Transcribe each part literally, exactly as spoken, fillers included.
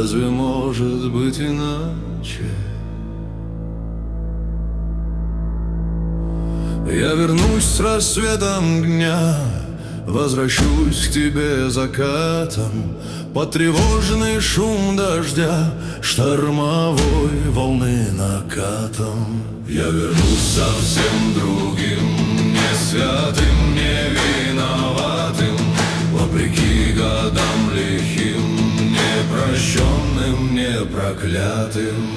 Разве может быть иначе? Я вернусь с рассветом дня, возвращусь к тебе закатом, под тревожный шум дождя, штормовой волны накатом. Я вернусь совсем другим, не святым, не виноватым, вопреки годам лихим, непрощенным, не проклятым.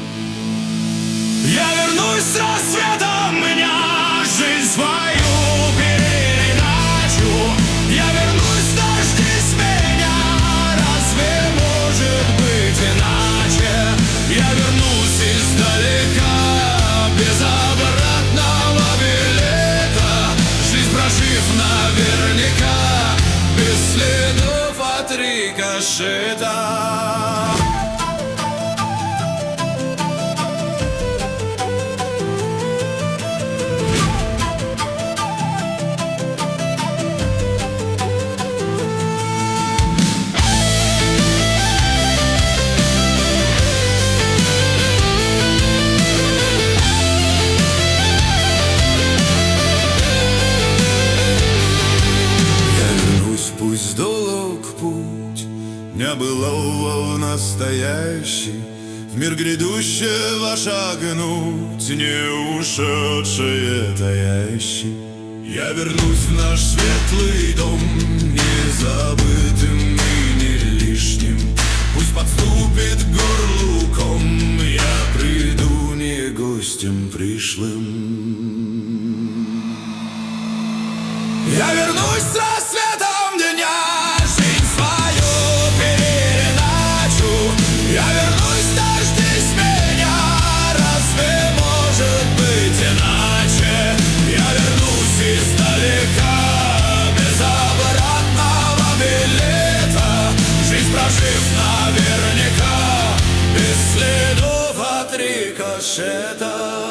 Я вернусь с рассветом дня, жизнь свою переначу. Я вернусь, дождись меня, разве может быть иначе? Я вернусь издалека, без обратного билета, жизнь прожив наверняка, без следов от рикошета. Пусть долг путь небылого в настоящий, в мир грядущего шагнуть, не ушедшее таящий. Я вернусь в наш светлый дом, незабытым и не лишним. Пусть подступит к горлу ком, я приду не гостем пришлым. Я вернусь с рассветом дня, жизнь свою переначу. Я вернусь, дождись меня, разве может быть иначе? Я вернусь издалека, без обратного билета, жизнь прожив наверняка, без следов от рикошета.